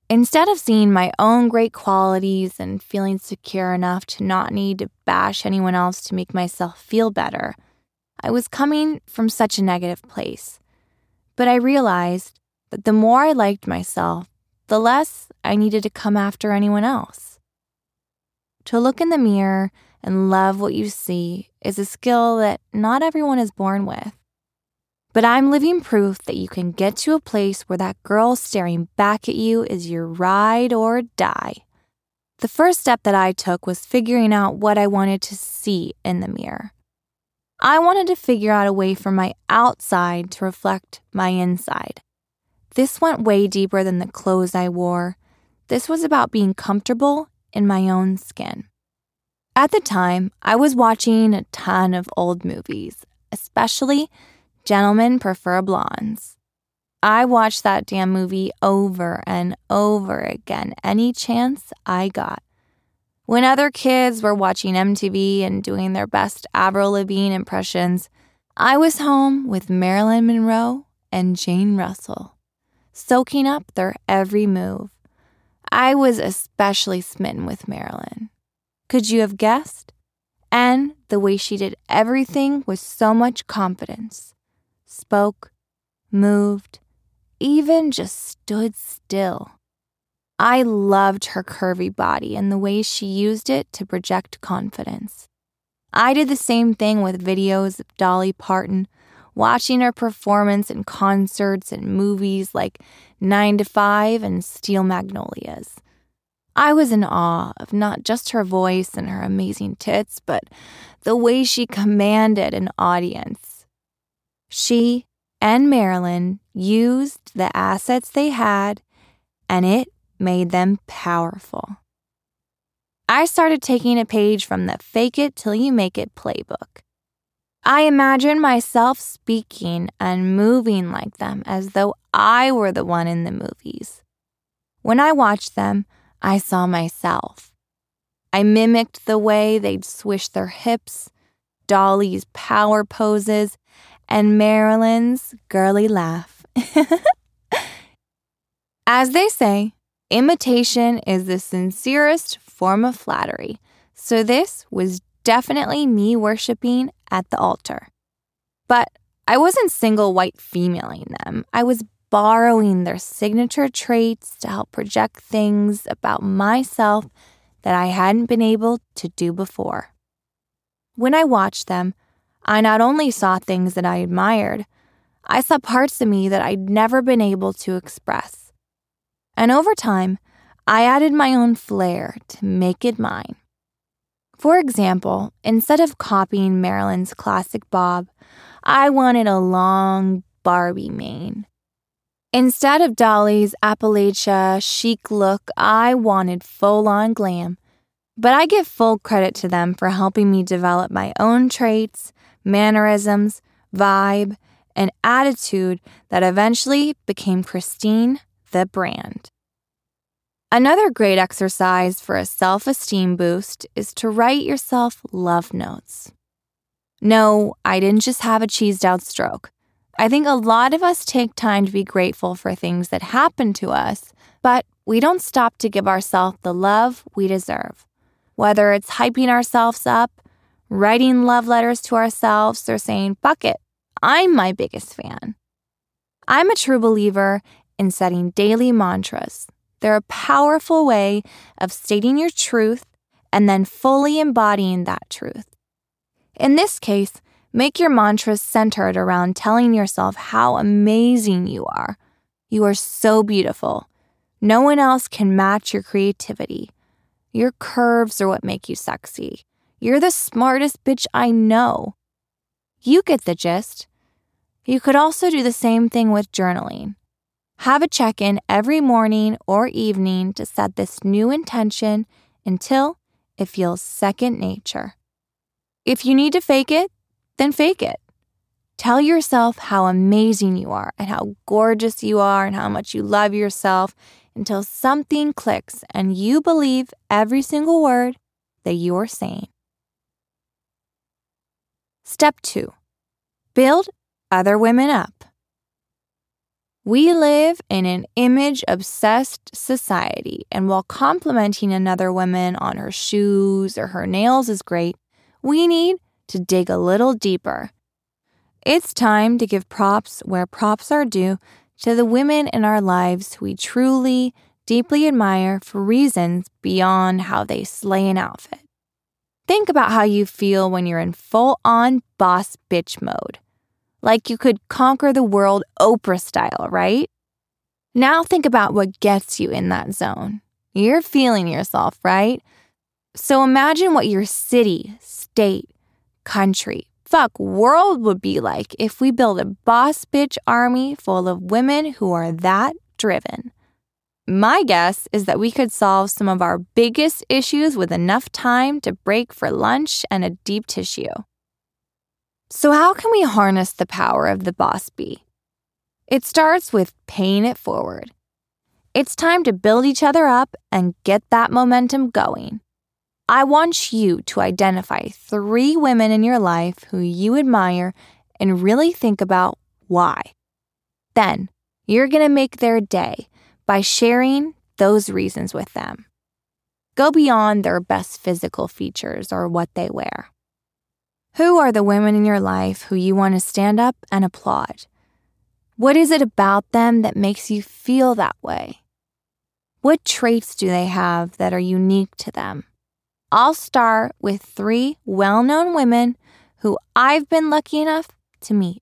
Instead of seeing my own great qualities and feeling secure enough to not need to bash anyone else to make myself feel better, I was coming from such a negative place. But I realized that the more I liked myself, the less I needed to come after anyone else. To look in the mirror and love what you see is a skill that not everyone is born with. But I'm living proof that you can get to a place where that girl staring back at you is your ride or die. The first step that I took was figuring out what I wanted to see in the mirror. I wanted to figure out a way for my outside to reflect my inside. This went way deeper than the clothes I wore. This was about being comfortable in my own skin. At the time, I was watching a ton of old movies, especially Gentlemen Prefer Blondes. I watched that damn movie over and over again any chance I got. When other kids were watching MTV and doing their best Avril Lavigne impressions, I was home with Marilyn Monroe and Jane Russell, soaking up their every move. I was especially smitten with Marilyn. Could you have guessed? And the way she did everything with so much confidence. Spoke, moved, even just stood still. I loved her curvy body and the way she used it to project confidence. I did the same thing with videos of Dolly Parton, watching her performance in concerts and movies like 9 to 5 and Steel Magnolias. I was in awe of not just her voice and her amazing tits, but the way she commanded an audience. She and Marilyn used the assets they had, and it made them powerful. I started taking a page from the Fake It Till You Make It playbook. I imagined myself speaking and moving like them as though I were the one in the movies. When I watched them, I saw myself. I mimicked the way they'd swish their hips, Dolly's power poses, and Marilyn's girly laugh. As they say, imitation is the sincerest form of flattery, so this was definitely me worshiping at the altar. But I wasn't single white femaling them. I was borrowing their signature traits to help project things about myself that I hadn't been able to do before. When I watched them, I not only saw things that I admired, I saw parts of me that I'd never been able to express. And over time, I added my own flair to make it mine. For example, instead of copying Marilyn's classic bob, I wanted a long Barbie mane. Instead of Dolly's Appalachia chic look, I wanted full-on glam. But I give full credit to them for helping me develop my own traits, mannerisms, vibe, and attitude that eventually became Christine, the brand. Another great exercise for a self-esteem boost is to write yourself love notes. No, I didn't just have a cheesed-out stroke. I think a lot of us take time to be grateful for things that happen to us, but we don't stop to give ourselves the love we deserve. Whether it's hyping ourselves up, writing love letters to ourselves, or saying, "Fuck it, I'm my biggest fan." I'm a true believer in setting daily mantras. They're a powerful way of stating your truth and then fully embodying that truth. In this case, make your mantras centered around telling yourself how amazing you are. You are so beautiful. No one else can match your creativity. Your curves are what make you sexy. You're the smartest bitch I know. You get the gist. You could also do the same thing with journaling. Have a check-in every morning or evening to set this new intention until it feels second nature. If you need to fake it, then fake it. Tell yourself how amazing you are and how gorgeous you are and how much you love yourself until something clicks and you believe every single word that you're saying. Step 2. Build other women up. We live in an image-obsessed society, and while complimenting another woman on her shoes or her nails is great, we need to dig a little deeper. It's time to give props where props are due to the women in our lives who we truly, deeply admire for reasons beyond how they slay an outfit. Think about how you feel when you're in full-on boss bitch mode. Like you could conquer the world Oprah style, right? Now think about what gets you in that zone. You're feeling yourself, right? So imagine what your city, state, country, world would be like if we built a boss bitch army full of women who are that driven. My guess is that we could solve some of our biggest issues with enough time to break for lunch and a deep tissue. So how can we harness the power of the boss bee? It starts with paying it forward. It's time to build each other up and get that momentum going. I want you to identify 3 women in your life who you admire and really think about why. Then, you're going to make their day by sharing those reasons with them. Go beyond their best physical features or what they wear. Who are the women in your life who you want to stand up and applaud? What is it about them that makes you feel that way? What traits do they have that are unique to them? I'll start with 3 well-known women who I've been lucky enough to meet.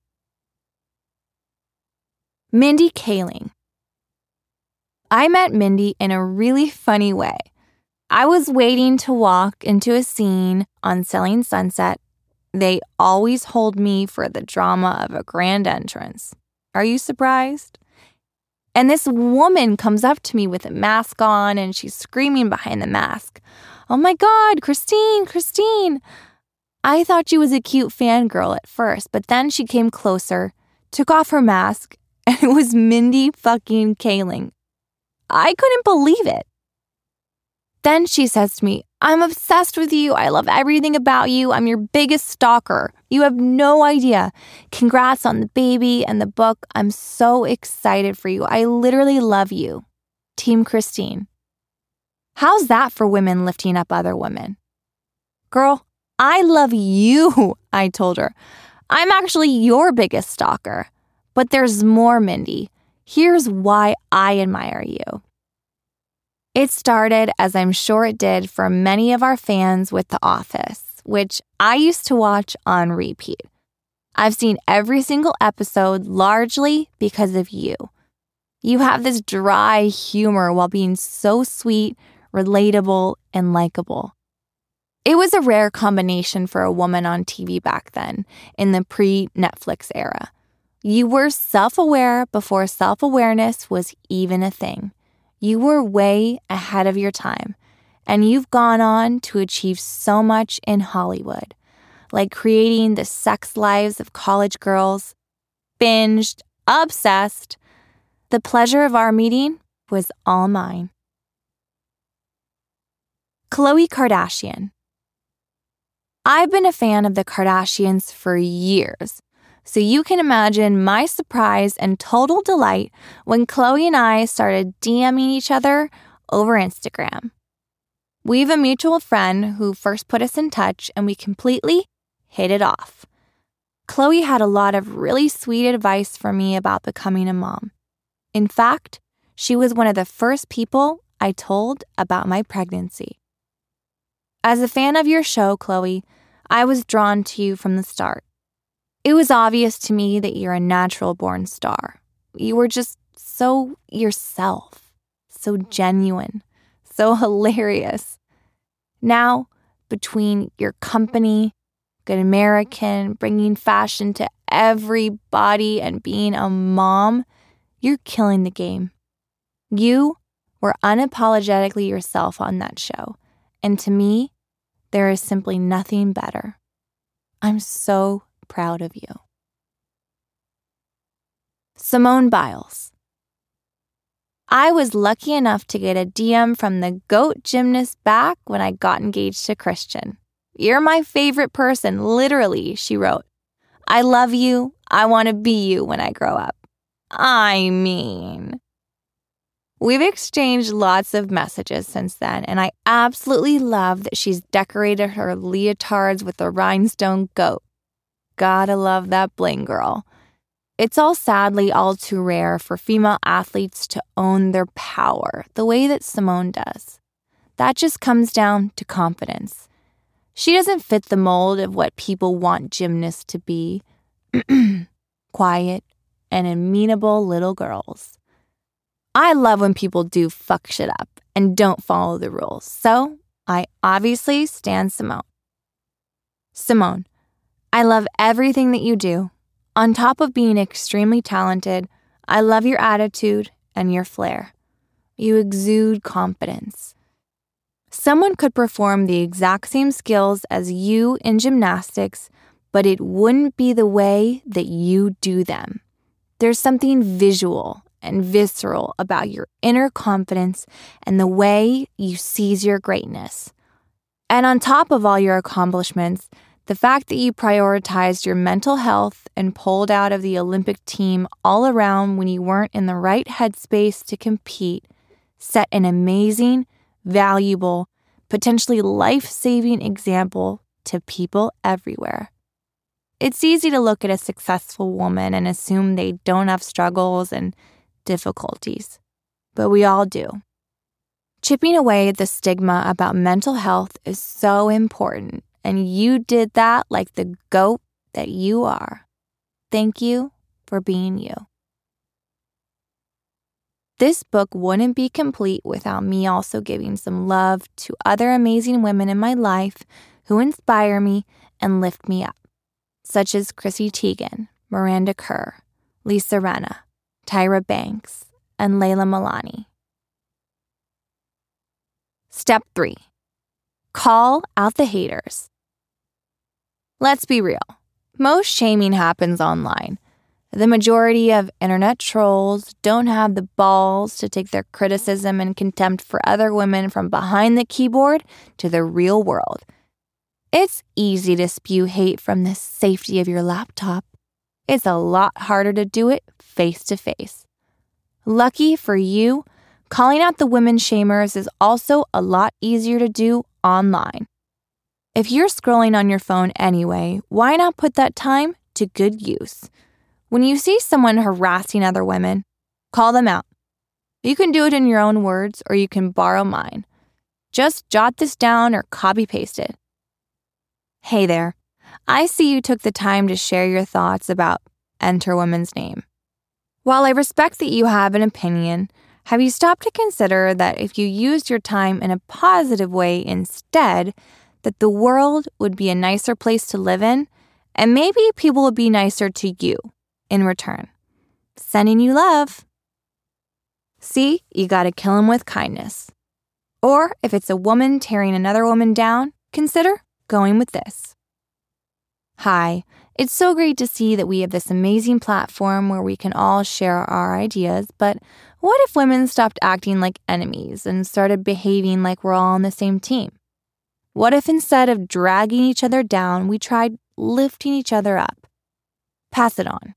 Mindy Kaling. I met Mindy in a really funny way. I was waiting to walk into a scene on Selling Sunset. They always hold me for the drama of a grand entrance. Are you surprised? And this woman comes up to me with a mask on and she's screaming behind the mask, "Oh my God, Christine!" I thought she was a cute fangirl at first, but then she came closer, took off her mask, and it was Mindy fucking Kaling. I couldn't believe it. Then she says to me, "I'm obsessed with you. I love everything about you. I'm your biggest stalker. You have no idea. Congrats on the baby and the book. I'm so excited for you. I literally love you. Team Christine." How's that for women lifting up other women? "Girl, I love you," I told her. "I'm actually your biggest stalker. But there's more, Mindy. Here's why I admire you." It started, as I'm sure it did for many of our fans, with The Office, which I used to watch on repeat. I've seen every single episode largely because of you. You have this dry humor while being so sweet, relatable, and likable. It was a rare combination for a woman on TV back then, in the pre-Netflix era. You were self-aware before self-awareness was even a thing. You were way ahead of your time, and you've gone on to achieve so much in Hollywood, like creating the sex lives of college girls, binged, obsessed. The pleasure of our meeting was all mine. Khloe Kardashian. I've been a fan of the Kardashians for years, so you can imagine my surprise and total delight when Khloe and I started DMing each other over Instagram. We have a mutual friend who first put us in touch, and we completely hit it off. Khloe had a lot of really sweet advice for me about becoming a mom. In fact, she was one of the first people I told about my pregnancy. As a fan of your show, Khloe, I was drawn to you from the start. It was obvious to me that you're a natural-born star. You were just so yourself, so genuine, so hilarious. Now, between your company, Good American, bringing fashion to everybody, and being a mom, you're killing the game. You were unapologetically yourself on that show, and to me, there is simply nothing better. I'm so proud of you. Simone Biles. I was lucky enough to get a DM from the GOAT gymnast back when I got engaged to Christian. "You're my favorite person, literally," she wrote. "I love you. I want to be you when I grow up." I mean. We've exchanged lots of messages since then, and I absolutely love that she's decorated her leotards with a rhinestone goat. Gotta love that bling girl. It's sadly all too rare for female athletes to own their power the way that Simone does. That just comes down to confidence. She doesn't fit the mold of what people want gymnasts to be. Quiet and amenable little girls. I love when people do fuck shit up and don't follow the rules, so I obviously stan Simone. Simone, I love everything that you do. On top of being extremely talented, I love your attitude and your flair. You exude confidence. Someone could perform the exact same skills as you in gymnastics, but it wouldn't be the way that you do them. There's something visual and visceral about your inner confidence and the way you seize your greatness. And on top of all your accomplishments, the fact that you prioritized your mental health and pulled out of the Olympic team all around when you weren't in the right headspace to compete set an amazing, valuable, potentially life-saving example to people everywhere. It's easy to look at a successful woman and assume they don't have struggles and difficulties, but we all do. Chipping away at the stigma about mental health is so important, and you did that like the goat that you are. Thank you for being you. This book wouldn't be complete without me also giving some love to other amazing women in my life who inspire me and lift me up, such as Chrissy Teigen, Miranda Kerr, Lisa Rinna, Tyra Banks, and Layla Milani. Step 3. Call out the haters. Let's be real. Most shaming happens online. The majority of internet trolls don't have the balls to take their criticism and contempt for other women from behind the keyboard to the real world. It's easy to spew hate from the safety of your laptop. It's a lot harder to do it face to face. Lucky for you, calling out the women shamers is also a lot easier to do online. If you're scrolling on your phone anyway, why not put that time to good use? When you see someone harassing other women, call them out. You can do it in your own words or you can borrow mine. Just jot this down or copy-paste it. Hey there. I see you took the time to share your thoughts about enter woman's name. While I respect that you have an opinion, have you stopped to consider that if you used your time in a positive way instead, that the world would be a nicer place to live in, and maybe people would be nicer to you in return? Sending you love. See, you gotta kill them with kindness. Or if it's a woman tearing another woman down, consider going with this. Hi, it's so great to see that we have this amazing platform where we can all share our ideas, but what if women stopped acting like enemies and started behaving like we're all on the same team? What if instead of dragging each other down, we tried lifting each other up? Pass it on.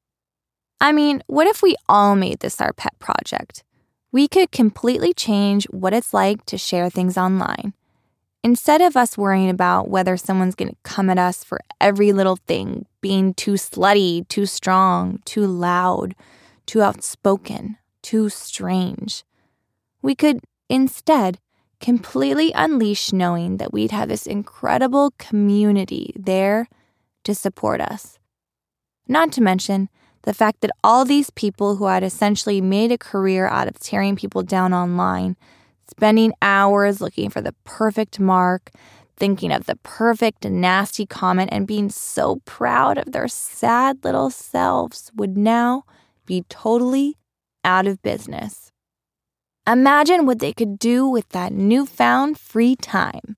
I mean, what if we all made this our pet project? We could completely change what it's like to share things online. Instead of us worrying about whether someone's going to come at us for every little thing, being too slutty, too strong, too loud, too outspoken, too strange, we could instead completely unleash knowing that we'd have this incredible community there to support us. Not to mention the fact that all these people who had essentially made a career out of tearing people down online, spending hours looking for the perfect mark, thinking of the perfect nasty comment, and being so proud of their sad little selves would now be totally out of business. Imagine what they could do with that newfound free time.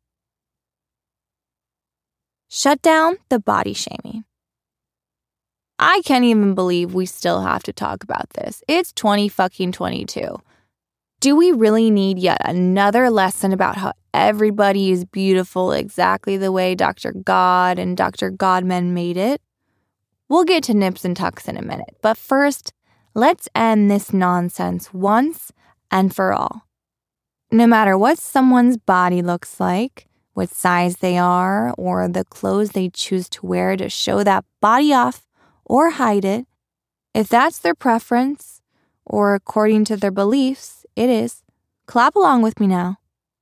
Shut down the body shaming. I can't even believe we still have to talk about this. It's 2022. Do we really need yet another lesson about how everybody is beautiful exactly the way Dr. God and Dr. Godman made it? We'll get to nips and tucks in a minute, but first, Let's end this nonsense once and for all. No matter what someone's body looks like, what size they are, or the clothes they choose to wear to show that body off or hide it, if that's their preference, or according to their beliefs, it is, clap along with me now.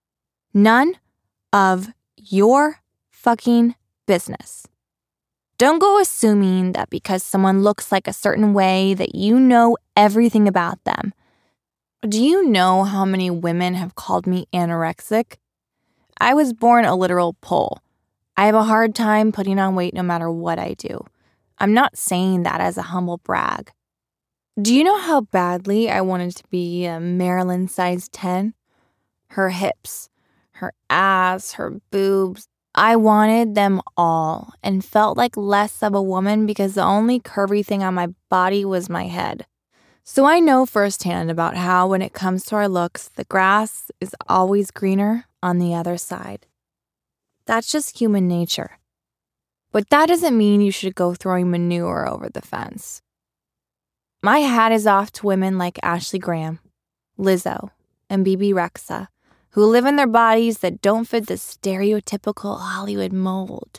None of your fucking business. Don't go assuming that because someone looks like a certain way that you know everything about them. Do you know how many women have called me anorexic? I was born a literal pole. I have a hard time putting on weight no matter what I do. I'm not saying that as a humble brag. Do you know how badly I wanted to be a Marilyn size 10? Her hips, her ass, her boobs. I wanted them all and felt like less of a woman because the only curvy thing on my body was my head. So I know firsthand about how when it comes to our looks, the grass is always greener on the other side. That's just human nature. But that doesn't mean you should go throwing manure over the fence. My hat is off to women like Ashley Graham, Lizzo, and BB Rexa, who live in their bodies that don't fit the stereotypical Hollywood mold.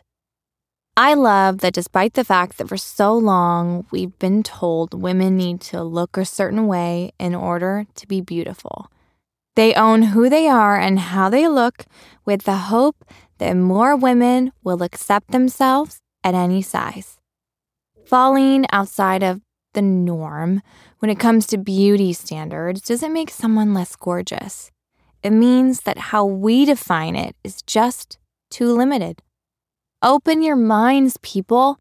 I love that despite the fact that for so long we've been told women need to look a certain way in order to be beautiful. They own who they are and how they look with the hope that more women will accept themselves at any size. Falling outside of the norm when it comes to beauty standards doesn't make someone less gorgeous. It means that how we define it is just too limited. Open your minds, people.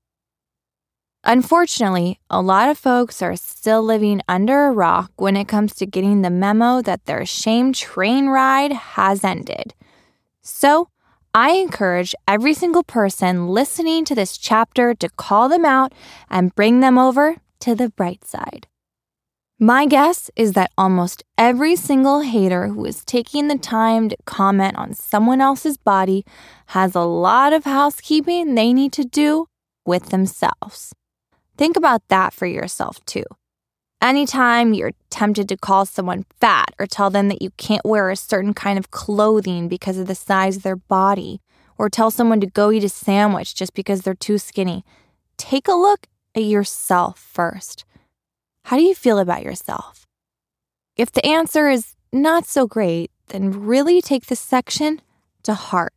Unfortunately, a lot of folks are still living under a rock when it comes to getting the memo that their shame train ride has ended. So, I encourage every single person listening to this chapter to call them out and bring them over to the bright side. My guess is that almost every single hater who is taking the time to comment on someone else's body has a lot of housekeeping they need to do with themselves. Think about that for yourself, too. Anytime you're tempted to call someone fat or tell them that you can't wear a certain kind of clothing because of the size of their body, or tell someone to go eat a sandwich just because they're too skinny, take a look at yourself first. How do you feel about yourself? If the answer is not so great, then really take this section to heart.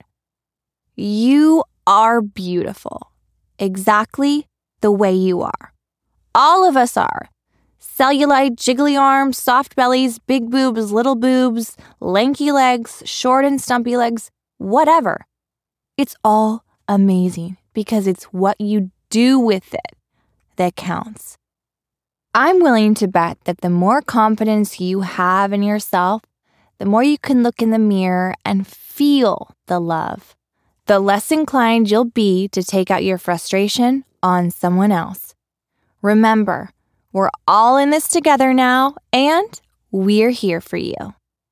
You are beautiful, exactly the way you are. All of us are. Cellulite, jiggly arms, soft bellies, big boobs, little boobs, lanky legs, short and stumpy legs, whatever. It's all amazing because it's what you do with it that counts. I'm willing to bet that the more confidence you have in yourself, the more you can look in the mirror and feel the love, the less inclined you'll be to take out your frustration on someone else. Remember, we're all in this together now, and we're here for you.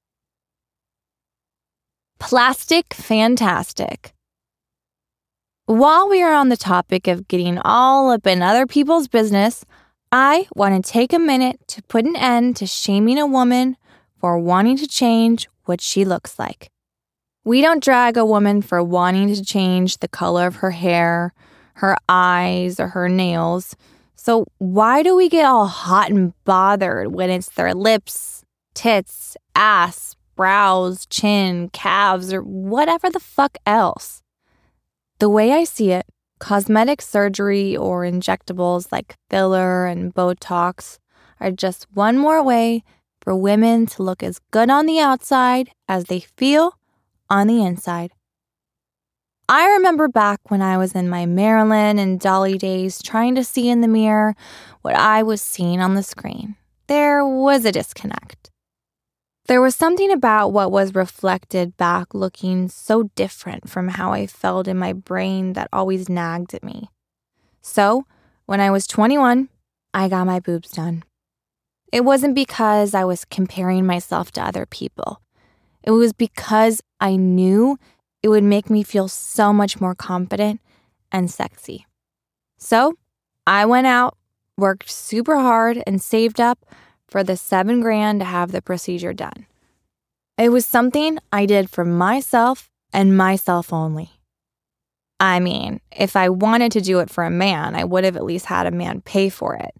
Plastic Fantastic. While we are on the topic of getting all up in other people's business, I want to take a minute to put an end to shaming a woman for wanting to change what she looks like. We don't drag a woman for wanting to change the color of her hair, her eyes, or her nails. So why do we get all hot and bothered when it's their lips, tits, ass, brows, chin, calves, or whatever the fuck else? The way I see it, cosmetic surgery or injectables like filler and Botox are just one more way for women to look as good on the outside as they feel on the inside. I remember back when I was in my Marilyn and Dolly days trying to see in the mirror what I was seeing on the screen. There was a disconnect. There was something about what was reflected back looking so different from how I felt in my brain that always nagged at me. So, when I was 21, I got my boobs done. It wasn't because I was comparing myself to other people. It was because I knew it would make me feel so much more confident and sexy. So, I went out, worked super hard and saved up for the $7,000 to have the procedure done. It was something I did for myself and myself only. I mean, if I wanted to do it for a man, I would have at least had a man pay for it.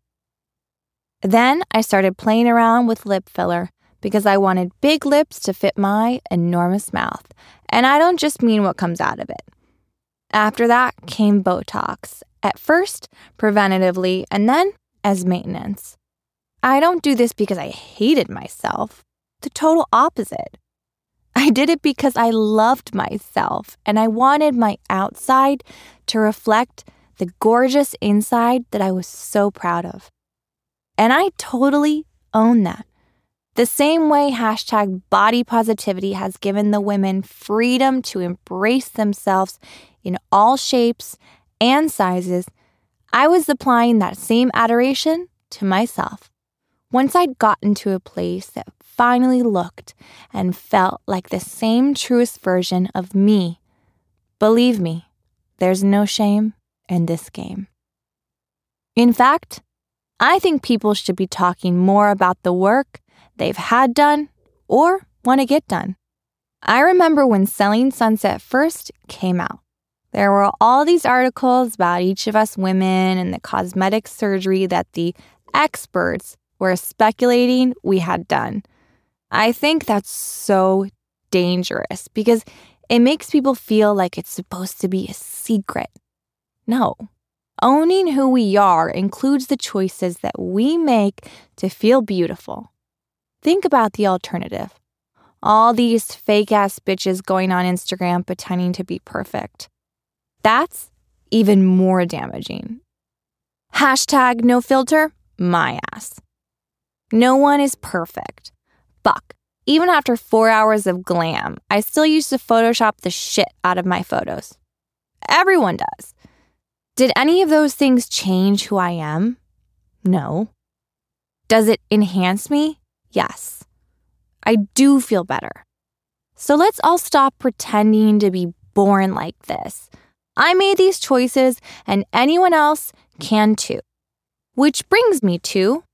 Then I started playing around with lip filler because I wanted big lips to fit my enormous mouth, and I don't just mean what comes out of it. After that came Botox, at first preventatively and then as maintenance. I don't do this because I hated myself. The total opposite. I did it because I loved myself and I wanted my outside to reflect the gorgeous inside that I was so proud of. And I totally own that. The same way #body positivity has given the women freedom to embrace themselves in all shapes and sizes, I was applying that same adoration to myself. Once I'd gotten to a place that finally looked and felt like the same truest version of me, believe me, there's no shame in this game. In fact, I think people should be talking more about the work they've had done or want to get done. I remember when Selling Sunset first came out. There were all these articles about each of us women and the cosmetic surgery that the experts were speculating we had done. I think that's so dangerous because it makes people feel like it's supposed to be a secret. No. Owning who we are includes the choices that we make to feel beautiful. Think about the alternative. All these fake-ass bitches going on Instagram pretending to be perfect. That's even more damaging. #NoFilter, my ass. No one is perfect. Fuck. Even after 4 hours of glam, I still used to Photoshop the shit out of my photos. Everyone does. Did any of those things change who I am? No. Does it enhance me? Yes. I do feel better. So let's all stop pretending to be born like this. I made these choices and anyone else can too. Which brings me to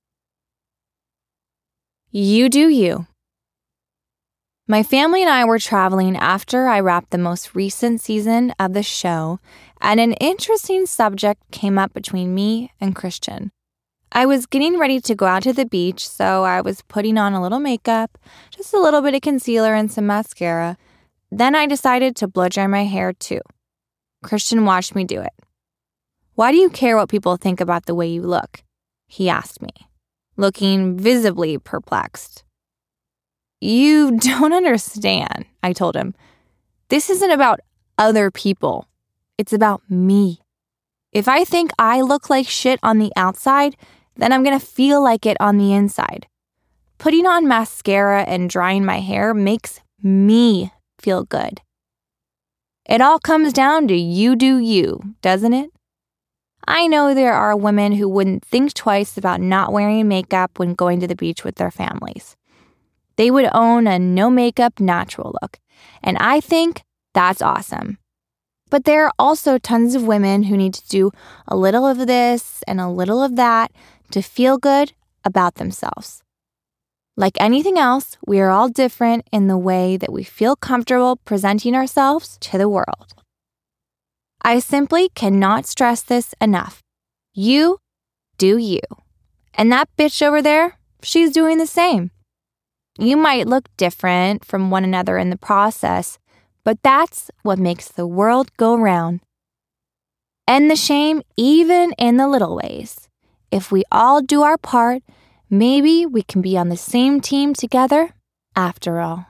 you do you. My family and I were traveling after I wrapped the most recent season of the show, and an interesting subject came up between me and Christian. I was getting ready to go out to the beach, so I was putting on a little makeup, just a little bit of concealer and some mascara. Then I decided to blow dry my hair too. Christian watched me do it. "Why do you care what people think about the way you look?" he asked me, looking visibly perplexed. "You don't understand," I told him. "This isn't about other people. It's about me. If I think I look like shit on the outside, then I'm going to feel like it on the inside. Putting on mascara and drying my hair makes me feel good. It all comes down to you do you, doesn't it? I know there are women who wouldn't think twice about not wearing makeup when going to the beach with their families. They would own a no makeup natural look, and I think that's awesome. But there are also tons of women who need to do a little of this and a little of that to feel good about themselves. Like anything else, we are all different in the way that we feel comfortable presenting ourselves to the world. I simply cannot stress this enough. You do you. And that bitch over there, she's doing the same. You might look different from one another in the process, but that's what makes the world go round. End the shame even in the little ways. If we all do our part, maybe we can be on the same team together after all.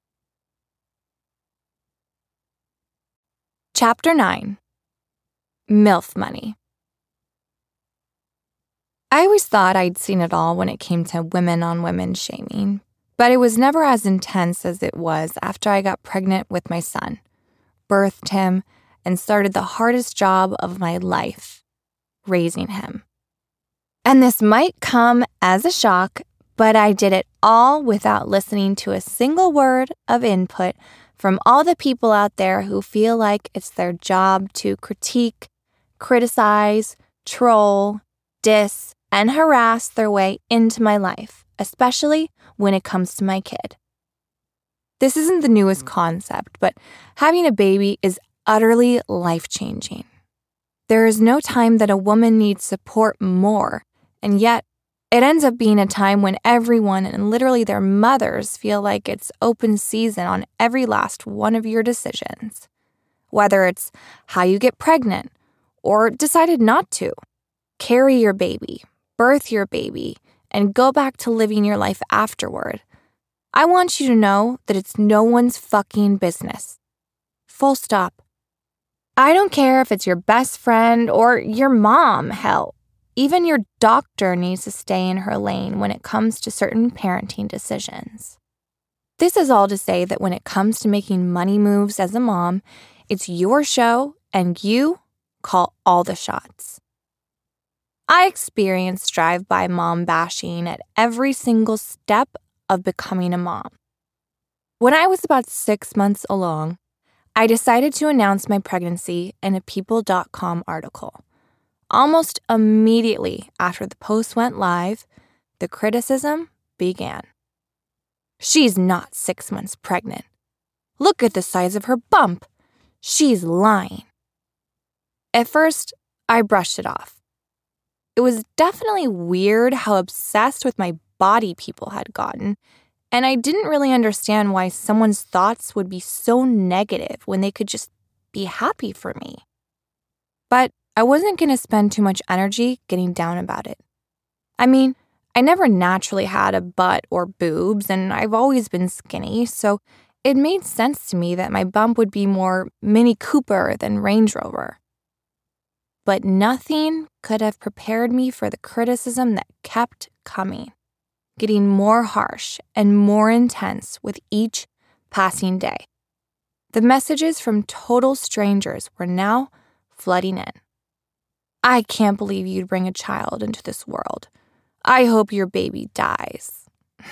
Chapter 9. MILF Money. I always thought I'd seen it all when it came to women-on-women shaming, but it was never as intense as it was after I got pregnant with my son, birthed him, and started the hardest job of my life, raising him. And this might come as a shock, but I did it all without listening to a single word of input from all the people out there who feel like it's their job to critique, criticize, troll, diss, and harass their way into my life, especially when it comes to my kid. This isn't the newest concept, but having a baby is utterly life-changing. There is no time that a woman needs support more, and yet it ends up being a time when everyone and literally their mothers feel like it's open season on every last one of your decisions. Whether it's how you get pregnant or decided not to, carry your baby, birth your baby, and go back to living your life afterward. I want you to know that it's no one's fucking business. Full stop. I don't care if it's your best friend or your mom, hell. Even your doctor needs to stay in her lane when it comes to certain parenting decisions. This is all to say that when it comes to making money moves as a mom, it's your show and you call all the shots. I experienced drive-by mom bashing at every single step of becoming a mom. When I was about 6 months along, I decided to announce my pregnancy in a People.com article. Almost immediately after the post went live, the criticism began. She's not 6 months pregnant. Look at the size of her bump. She's lying. At first, I brushed it off. It was definitely weird how obsessed with my body people had gotten, and I didn't really understand why someone's thoughts would be so negative when they could just be happy for me. But I wasn't going to spend too much energy getting down about it. I mean, I never naturally had a butt or boobs, and I've always been skinny, so it made sense to me that my bump would be more Mini Cooper than Range Rover. But nothing could have prepared me for the criticism that kept coming, getting more harsh and more intense with each passing day. The messages from total strangers were now flooding in. I can't believe you'd bring a child into this world. I hope your baby dies.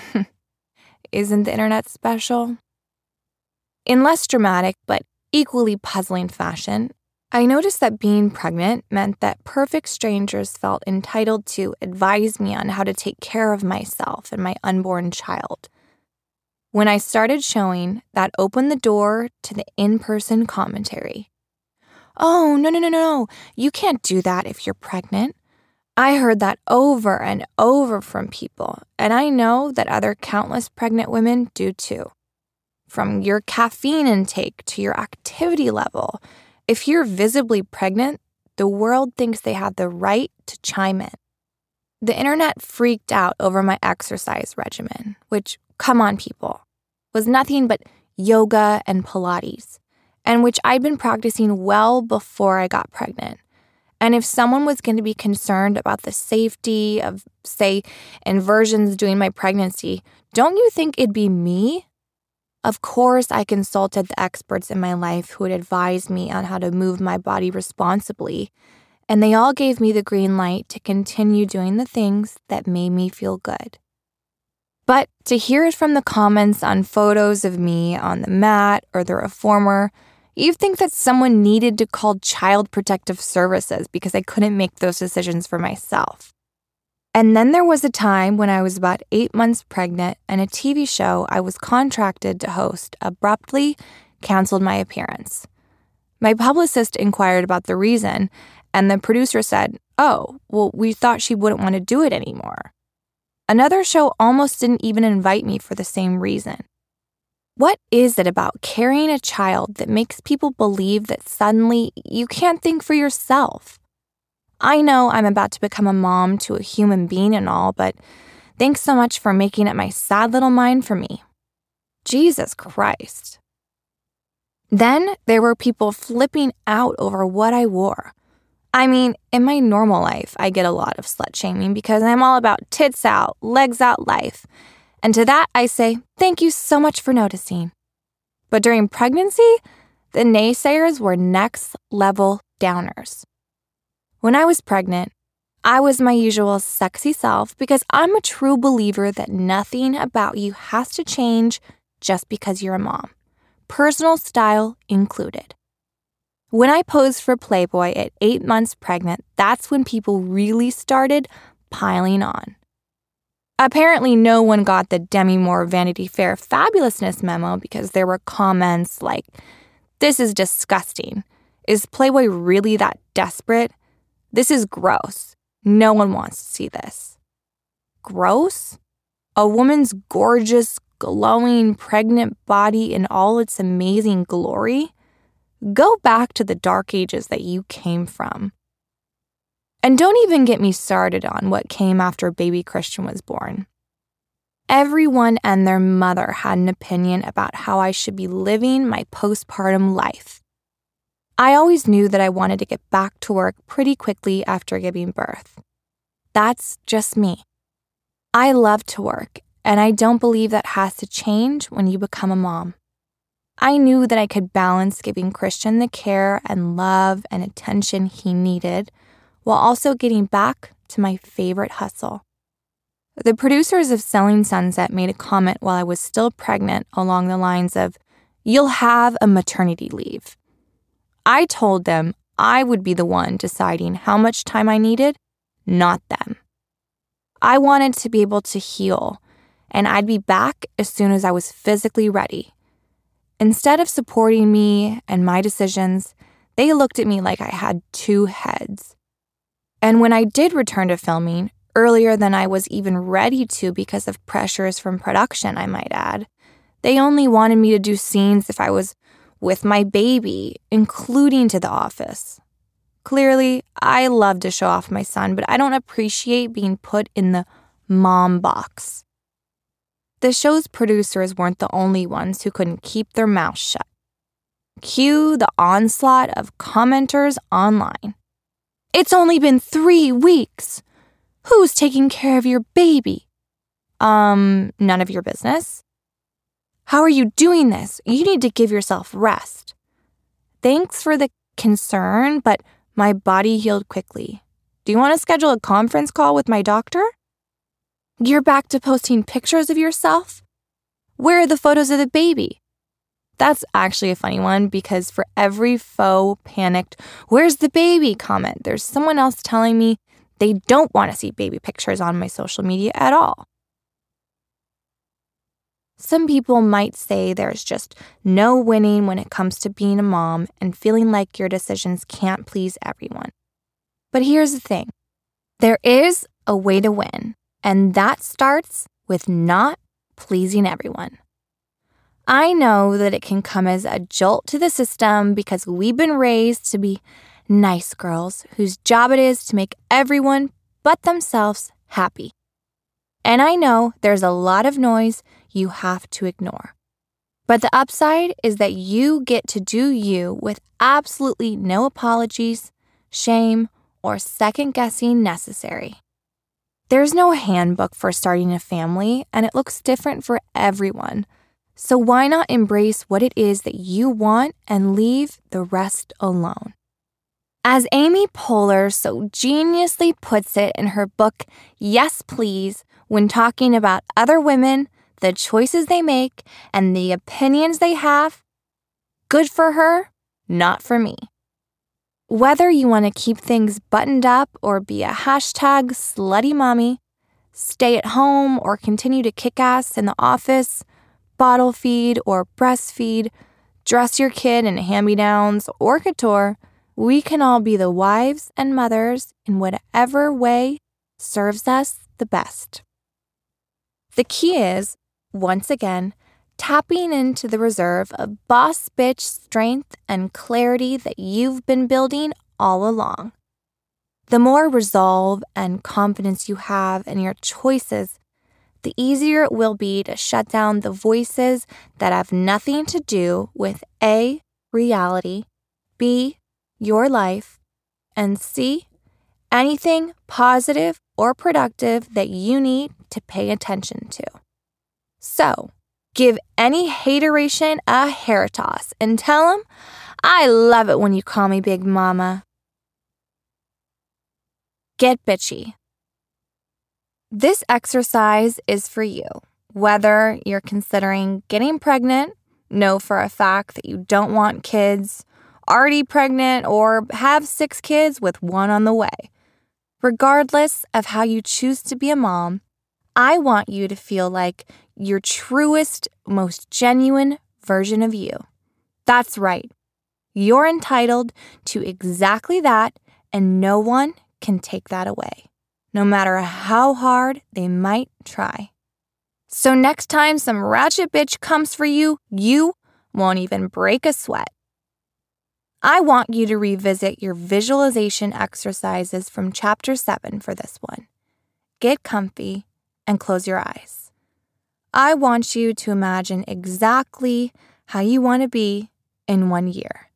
Isn't the internet special? In less dramatic but equally puzzling fashion, I noticed that being pregnant meant that perfect strangers felt entitled to advise me on how to take care of myself and my unborn child. When I started showing, that opened the door to the in-person commentary. Oh, no, you can't do that if you're pregnant. I heard that over and over from people, and I know that other countless pregnant women do too. From your caffeine intake to your activity level, if you're visibly pregnant, the world thinks they have the right to chime in. The internet freaked out over my exercise regimen, which, come on people, was nothing but yoga and Pilates, and which I'd been practicing well before I got pregnant. And if someone was going to be concerned about the safety of, say, inversions during my pregnancy, don't you think it'd be me? Of course, I consulted the experts in my life who had advised me on how to move my body responsibly, and they all gave me the green light to continue doing the things that made me feel good. But to hear it from the comments on photos of me on the mat or the reformer, you'd think that someone needed to call Child Protective Services because I couldn't make those decisions for myself. And then there was a time when I was about 8 months pregnant and a TV show I was contracted to host abruptly canceled my appearance. My publicist inquired about the reason, and the producer said, "Oh, well, we thought she wouldn't want to do it anymore." Another show almost didn't even invite me for the same reason. What is it about carrying a child that makes people believe that suddenly you can't think for yourself? I know I'm about to become a mom to a human being and all, but thanks so much for making up my sad little mind for me. Jesus Christ. Then there were people flipping out over what I wore. I mean, in my normal life, I get a lot of slut shaming because I'm all about tits out, legs out life. And to that, I say, thank you so much for noticing. But during pregnancy, the naysayers were next level downers. When I was pregnant, I was my usual sexy self because I'm a true believer that nothing about you has to change just because you're a mom, personal style included. When I posed for Playboy at 8 months pregnant, that's when people really started piling on. Apparently, no one got the Demi Moore Vanity Fair fabulousness memo because there were comments like, "This is disgusting. Is Playboy really that desperate? This is gross. No one wants to see this." Gross? A woman's gorgeous, glowing, pregnant body in all its amazing glory? Go back to the dark ages that you came from. And don't even get me started on what came after baby Christian was born. Everyone and their mother had an opinion about how I should be living my postpartum life. I always knew that I wanted to get back to work pretty quickly after giving birth. That's just me. I love to work, and I don't believe that has to change when you become a mom. I knew that I could balance giving Christian the care and love and attention he needed while also getting back to my favorite hustle. The producers of Selling Sunset made a comment while I was still pregnant along the lines of, "You'll have a maternity leave." I told them I would be the one deciding how much time I needed, not them. I wanted to be able to heal, and I'd be back as soon as I was physically ready. Instead of supporting me and my decisions, they looked at me like I had two heads. And when I did return to filming, earlier than I was even ready to because of pressures from production, I might add, they only wanted me to do scenes if I was with my baby, including to the office. Clearly, I love to show off my son, but I don't appreciate being put in the mom box. The show's producers weren't the only ones who couldn't keep their mouths shut. Cue the onslaught of commenters online. "It's only been 3 weeks. Who's taking care of your baby?" None of your business. "How are you doing this? You need to give yourself rest." "Thanks for the concern, but my body healed quickly. Do you want to schedule a conference call with my doctor?" "You're back to posting pictures of yourself? Where are the photos of the baby?" That's actually a funny one because for every faux panicked, "Where's the baby?" comment, there's someone else telling me they don't want to see baby pictures on my social media at all. Some people might say there's just no winning when it comes to being a mom and feeling like your decisions can't please everyone. But here's the thing. There is a way to win, and that starts with not pleasing everyone. I know that it can come as a jolt to the system because we've been raised to be nice girls whose job it is to make everyone but themselves happy. And I know there's a lot of noise you have to ignore. But the upside is that you get to do you with absolutely no apologies, shame, or second-guessing necessary. There's no handbook for starting a family, and it looks different for everyone. So why not embrace what it is that you want and leave the rest alone? As Amy Poehler so geniusly puts it in her book, Yes, Please, when talking about other women, the choices they make, and the opinions they have, good for her, not for me. Whether you want to keep things buttoned up or be a hashtag slutty mommy, stay at home or continue to kick ass in the office, bottle feed or breastfeed, dress your kid in hand-me-downs or couture, we can all be the wives and mothers in whatever way serves us the best. The key is, once again, tapping into the reserve of boss bitch strength and clarity that you've been building all along. The more resolve and confidence you have in your choices, the easier it will be to shut down the voices that have nothing to do with A, reality, B, your life, and C, anything positive or productive that you need to pay attention to. So, give any hateration a hair toss and tell them, I love it when you call me Big Mama. Get bitchy. This exercise is for you, whether you're considering getting pregnant, know for a fact that you don't want kids, already pregnant, or have 6 kids with 1 on the way. Regardless of how you choose to be a mom, I want you to feel like your truest, most genuine version of you. That's right. You're entitled to exactly that, and no one can take that away, no matter how hard they might try. So next time some ratchet bitch comes for you, you won't even break a sweat. I want you to revisit your visualization exercises from Chapter 7 for this one. Get comfy and close your eyes. I want you to imagine exactly how you want to be in 1 year.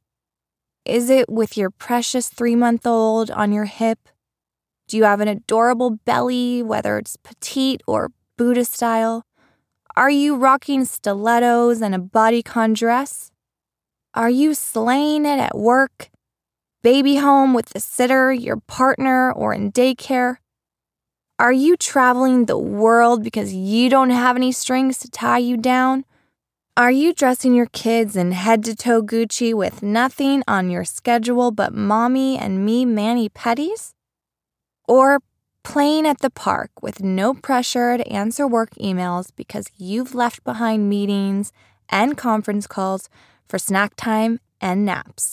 Is it with your precious 3-month-old on your hip? Do you have an adorable belly, whether it's petite or Buddha style? Are you rocking stilettos and a bodycon dress? Are you slaying it at work, baby home with the sitter, your partner, or in daycare? Are you traveling the world because you don't have any strings to tie you down? Are you dressing your kids in head-to-toe Gucci with nothing on your schedule but mommy and me mani-pedis? Or playing at the park with no pressure to answer work emails because you've left behind meetings and conference calls for snack time and naps?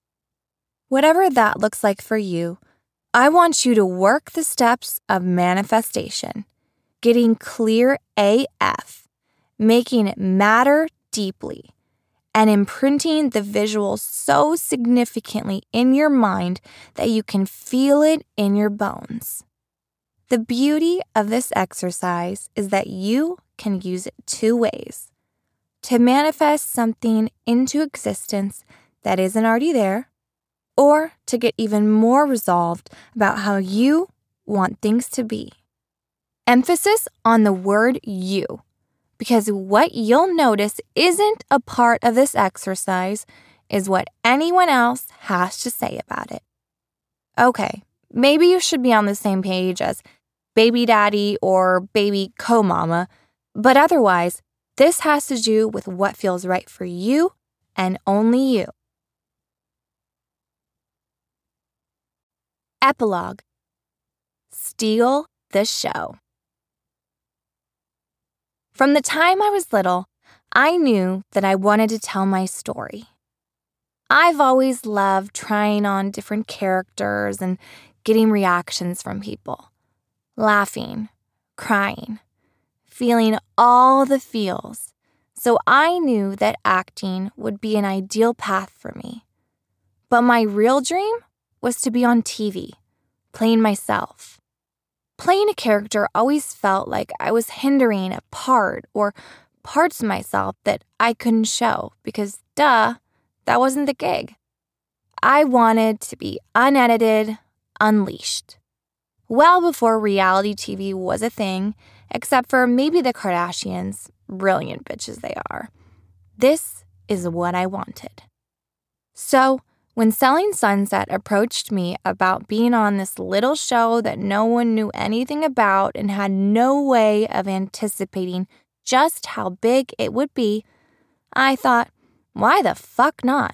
Whatever that looks like for you, I want you to work the steps of manifestation, getting clear AF, making it matter deeply, and imprinting the visual so significantly in your mind that you can feel it in your bones. The beauty of this exercise is that you can use it 2 ways: to manifest something into existence that isn't already there, or to get even more resolved about how you want things to be. Emphasis on the word you, because what you'll notice isn't a part of this exercise is what anyone else has to say about it. Okay, maybe you should be on the same page as baby daddy or baby co-mama, but otherwise, this has to do with what feels right for you and only you. Epilogue. Steal the show. From the time I was little, I knew that I wanted to tell my story. I've always loved trying on different characters and getting reactions from people. Laughing, crying, feeling all the feels. So I knew that acting would be an ideal path for me. But my real dream was to be on TV, playing myself. Playing a character always felt like I was hindering a part or parts of myself that I couldn't show because, that wasn't the gig. I wanted to be unedited, unleashed. Well before reality TV was a thing, except for maybe the Kardashians, brilliant bitches they are. This is what I wanted. So, when Selling Sunset approached me about being on this little show that no one knew anything about and had no way of anticipating just how big it would be, I thought, why the fuck not?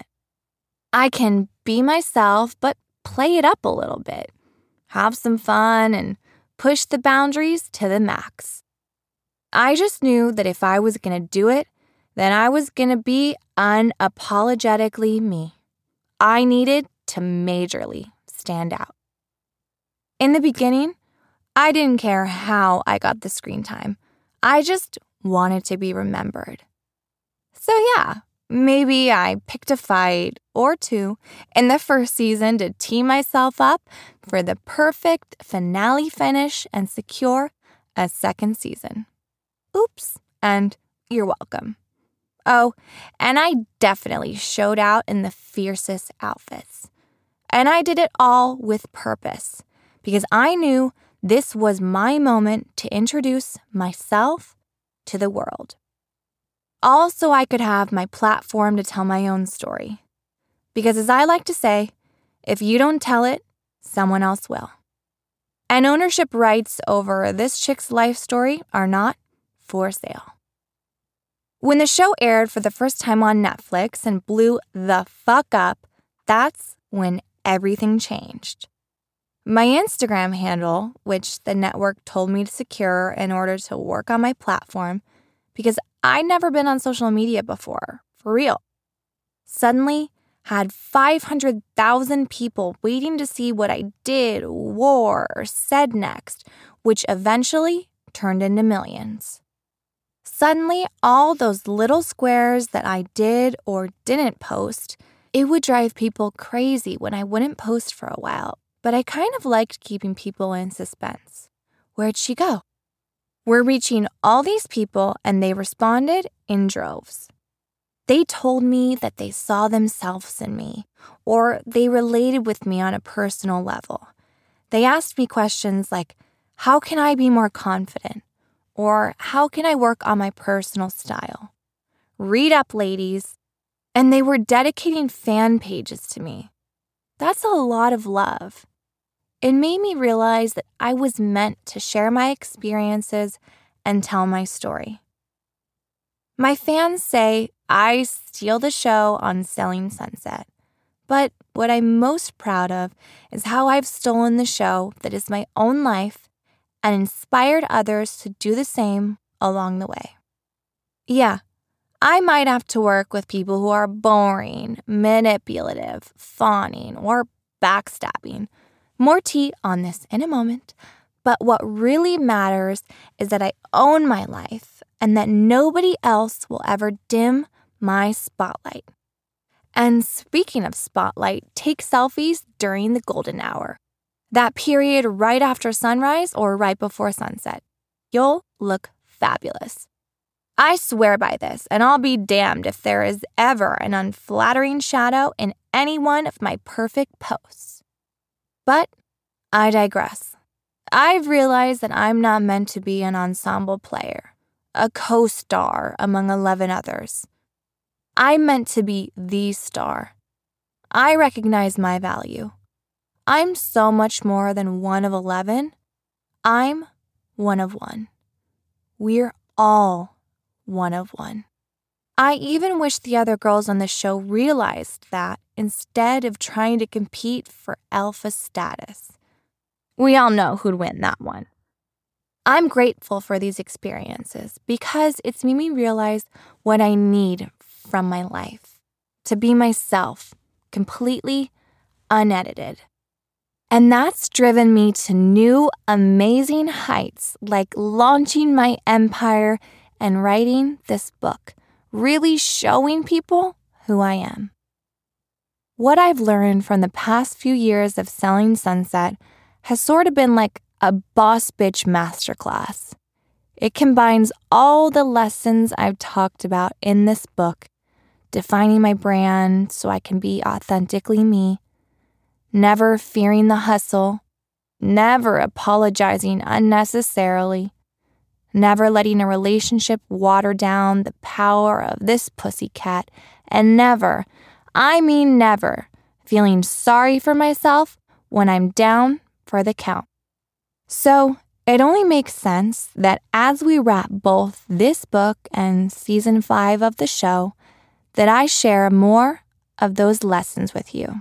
I can be myself, but play it up a little bit, have some fun, and push the boundaries to the max. I just knew that if I was going to do it, then I was going to be unapologetically me. I needed to majorly stand out. In the beginning, I didn't care how I got the screen time. I just wanted to be remembered. So yeah, maybe I picked a fight or 2 in the first season to tee myself up for the perfect finale finish and secure a second season. Oops, and you're welcome. Oh, and I definitely showed out in the fiercest outfits. And I did it all with purpose, because I knew this was my moment to introduce myself to the world. All so I could have my platform to tell my own story. Because as I like to say, if you don't tell it, someone else will. And ownership rights over this chick's life story are not for sale. When the show aired for the first time on Netflix and blew the fuck up, That's when everything changed. My Instagram handle, which the network told me to secure in order to work on my platform, because I'd never been on social media before, for real, suddenly had 500,000 people waiting to see what I did, wore, or said next, which eventually turned into millions. Suddenly, all those little squares that I did or didn't post, it would drive people crazy when I wouldn't post for a while, but I kind of liked keeping people in suspense. Where'd she go? We're reaching all these people, and they responded in droves. They told me that they saw themselves in me, or they related with me on a personal level. They asked me questions like, how can I be more confident? Or how can I work on my personal style? Read up, ladies. And they were dedicating fan pages to me. That's a lot of love. It made me realize that I was meant to share my experiences and tell my story. My fans say I steal the show on Selling Sunset. But what I'm most proud of is how I've stolen the show that is my own life and inspired others to do the same along the way. Yeah, I might have to work with people who are boring, manipulative, fawning, or backstabbing. More tea on this in a moment. But what really matters is that I own my life and that nobody else will ever dim my spotlight. And speaking of spotlight, take selfies during the golden hour. That period right after sunrise or right before sunset. You'll look fabulous. I swear by this, and I'll be damned if there is ever an unflattering shadow in any one of my perfect posts. But I digress. I've realized that I'm not meant to be an ensemble player, a co-star among 11 others. I'm meant to be the star. I recognize my value. I'm so much more than one of 11. I'm one of one. We're all one of one. I even wish the other girls on the show realized that instead of trying to compete for alpha status. We all know who'd win that one. I'm grateful for these experiences because it's made me realize what I need from my life. To be myself, completely unedited. And that's driven me to new, amazing heights, like launching my empire and writing this book, really showing people who I am. What I've learned from the past few years of Selling Sunset has sort of been like a boss bitch masterclass. It combines all the lessons I've talked about in this book, defining my brand so I can be authentically me, never fearing the hustle, never apologizing unnecessarily, never letting a relationship water down the power of this pussycat, and never, I mean never, feeling sorry for myself when I'm down for the count. So, it only makes sense that as we wrap both this book and season 5 of the show, that I share more of those lessons with you.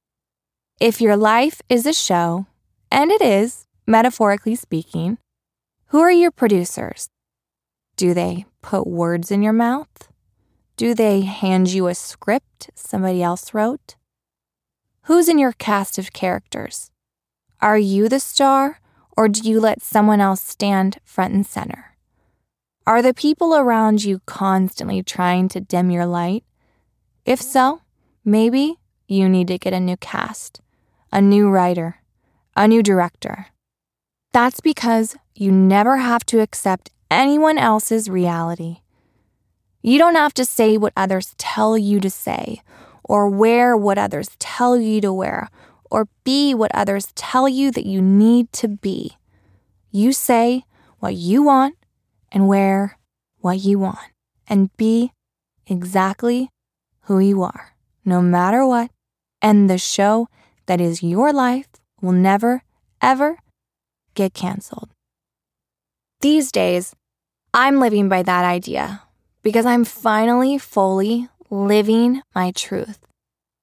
If your life is a show, and it is, metaphorically speaking, who are your producers? Do they put words in your mouth? Do they hand you a script somebody else wrote? Who's in your cast of characters? Are you the star, or do you let someone else stand front and center? Are the people around you constantly trying to dim your light? If so, maybe you need to get a new cast, a new writer, a new director. That's because you never have to accept anyone else's reality. You don't have to say what others tell you to say, or wear what others tell you to wear, or be what others tell you that you need to be. You say what you want and wear what you want and be exactly who you are, no matter what, and the show that is your life will never, ever get canceled. These days, I'm living by that idea because I'm finally fully living my truth.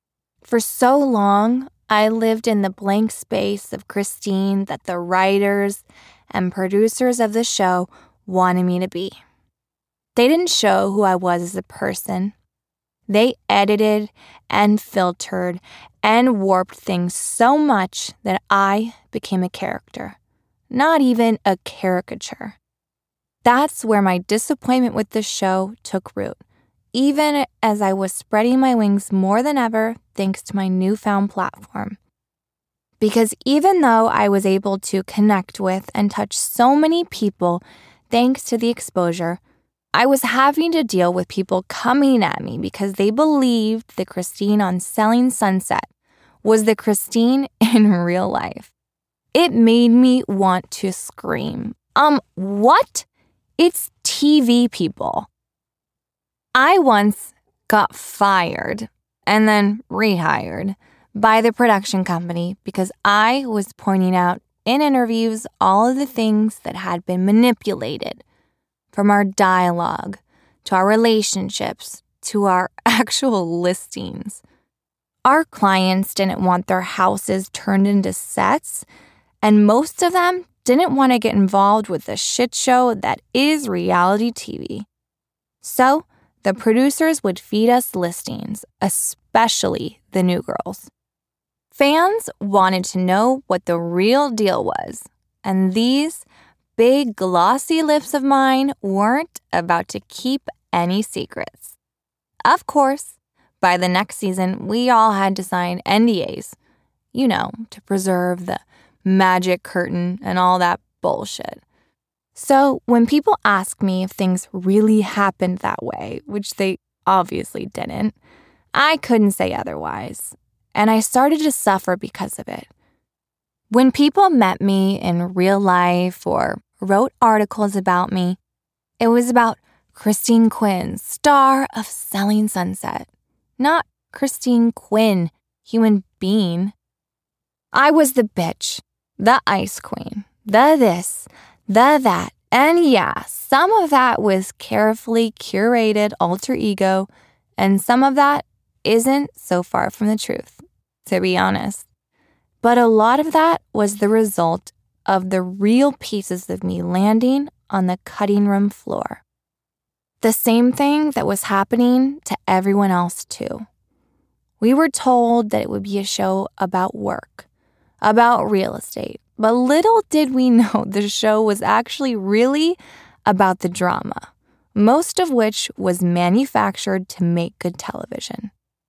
For so long, I lived in the blank space of Christine that the writers and producers of the show wanted me to be. They didn't show who I was as a person. They edited and filtered and warped things so much that I became a character, not even a caricature. That's where my disappointment with the show took root, even as I was spreading my wings more than ever thanks to my newfound platform. Because even though I was able to connect with and touch so many people thanks to the exposure, I was having to deal with people coming at me because they believed the Christine on Selling Sunset was the Christine in real life. It made me want to scream. What? It's TV, people. I once got fired and then rehired by the production company because I was pointing out in interviews all of the things that had been manipulated, from our dialogue to our relationships to our actual listings. Our clients didn't want their houses turned into sets, and most of them didn't want to get involved with the shit show that is reality TV. So, the producers would feed us listings, especially the new girls. Fans wanted to know what the real deal was, and these big glossy lips of mine weren't about to keep any secrets. Of course, by the next season, we all had to sign NDAs, to preserve the magic curtain and all that bullshit. So when people ask me if things really happened that way, which they obviously didn't, I couldn't say otherwise, and I started to suffer because of it. When people met me in real life or wrote articles about me, it was about Christine Quinn, star of Selling Sunset, not Christine Quinn, human being. I was the bitch, the ice queen, the this, the that, and yeah, some of that was carefully curated alter ego, and some of that isn't so far from the truth, to be honest. But a lot of that was the result of the real pieces of me landing on the cutting room floor. The same thing that was happening to everyone else too. We were told that it would be a show about work, about real estate, but little did we know the show was actually really about the drama, most of which was manufactured to make good television.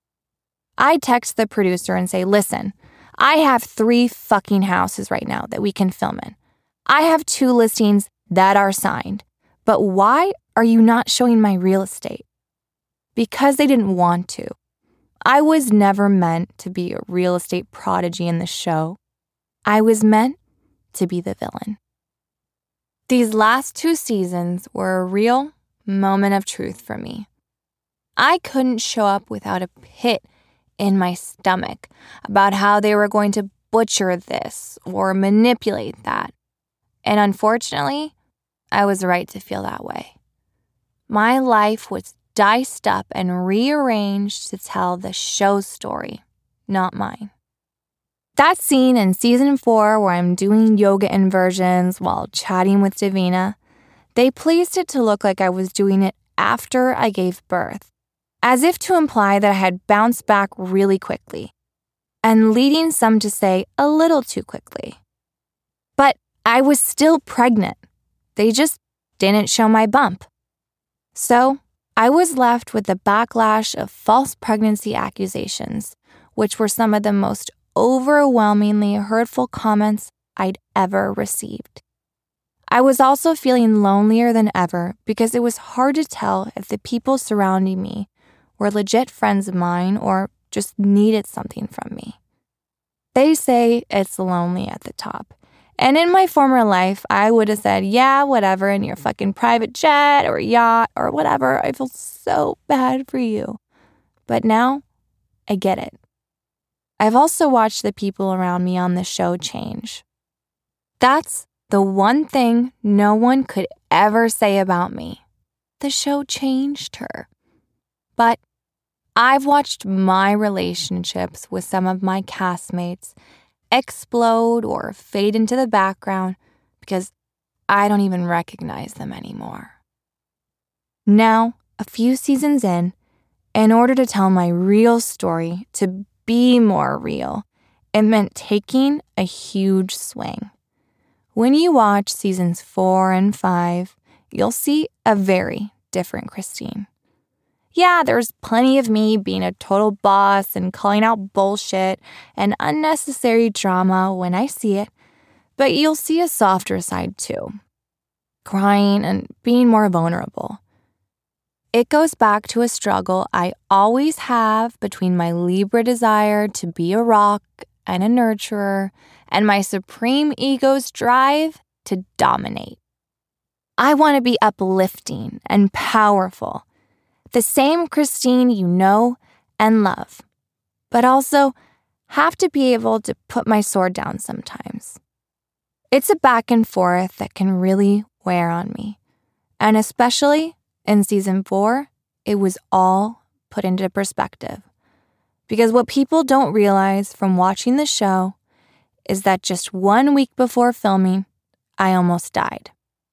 I text the producer and say, listen, I have 3 fucking houses right now that we can film in. I have 2 listings that are signed, but why are you not showing my real estate? Because they didn't want to. I was never meant to be a real estate prodigy in the show. I was meant to be the villain. These last 2 seasons were a real moment of truth for me. I couldn't show up without a pit in my stomach about how they were going to butcher this or manipulate that. And unfortunately, I was right to feel that way. My life was diced up and rearranged to tell the show's story, not mine. That scene in season 4 where I'm doing yoga inversions while chatting with Davina, they pleased it to look like I was doing it after I gave birth, as if to imply that I had bounced back really quickly, and leading some to say a little too quickly. But I was still pregnant. They just didn't show my bump. So I was left with the backlash of false pregnancy accusations, which were some of the most overwhelmingly hurtful comments I'd ever received. I was also feeling lonelier than ever because it was hard to tell if the people surrounding me were legit friends of mine or just needed something from me. They say it's lonely at the top. And in my former life, I would have said, yeah, whatever, in your fucking private jet or yacht or whatever. I feel so bad for you. But now, I get it. I've also watched the people around me on the show change. That's the one thing no one could ever say about me. The show changed her. But I've watched my relationships with some of my castmates explode or fade into the background because I don't even recognize them anymore. Now, a few seasons in order to tell my real story, to be more real, it meant taking a huge swing. When you watch seasons 4 and 5, you'll see a very different Christine. Yeah, there's plenty of me being a total boss and calling out bullshit and unnecessary drama when I see it, but you'll see a softer side too. Crying and being more vulnerable. It goes back to a struggle I always have between my Libra desire to be a rock and a nurturer and my supreme ego's drive to dominate. I want to be uplifting and powerful, the same Christine you know and love, but also have to be able to put my sword down sometimes. It's a back and forth that can really wear on me, and especially in season 4, it was all put into perspective. Because what people don't realize from watching the show is that just 1 week before filming, I almost died.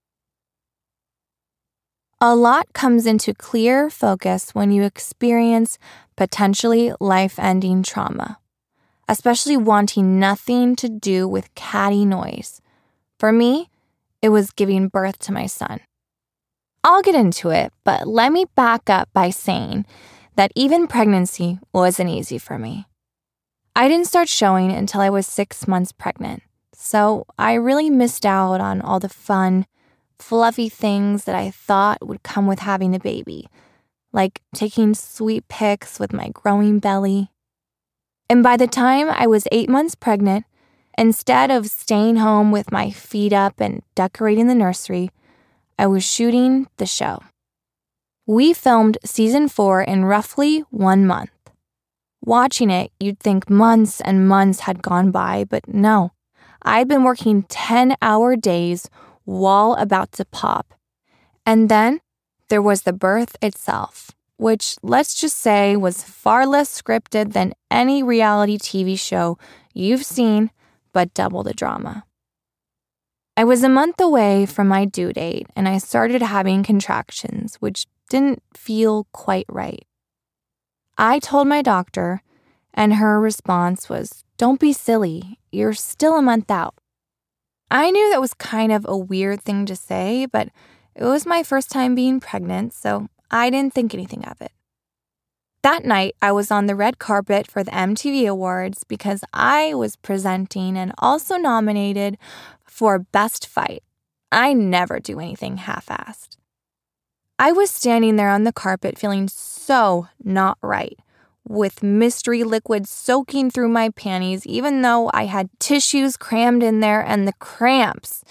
A lot comes into clear focus when you experience potentially life-ending trauma, especially wanting nothing to do with catty noise. For me, it was giving birth to my son. I'll get into it, but let me back up by saying that even pregnancy wasn't easy for me. I didn't start showing until I was 6 months pregnant, so I really missed out on all the fun, fluffy things that I thought would come with having a baby, like taking sweet pics with my growing belly. And by the time I was 8 months pregnant, instead of staying home with my feet up and decorating the nursery, I was shooting the show. We filmed season 4 in roughly 1 month. Watching it, you'd think months and months had gone by, but no. I'd been working 10-hour days while about to pop. And then there was the birth itself, which let's just say was far less scripted than any reality TV show you've seen, but double the drama. I was a month away from my due date, and I started having contractions, which didn't feel quite right. I told my doctor, and her response was, "Don't be silly, you're still a month out." I knew that was kind of a weird thing to say, but it was my first time being pregnant, so I didn't think anything of it. That night, I was on the red carpet for the MTV Awards because I was presenting and also nominated for Best Fight. I never do anything half-assed. I was standing there on the carpet feeling so not right, with mystery liquid soaking through my panties even though I had tissues crammed in there and the cramps.